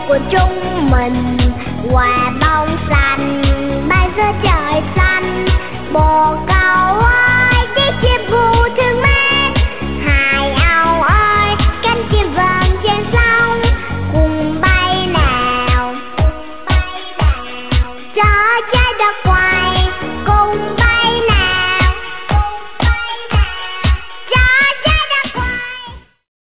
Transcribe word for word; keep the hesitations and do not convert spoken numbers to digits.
của chúng mình. Quả bóng xanh bay giữa trời xanh, bồ câu ơi chiếc chim vu thương mến. Hải âu ơi cánh chim vàng trên sông, cùng bay nào, cùng bay nào cho trái đất qua.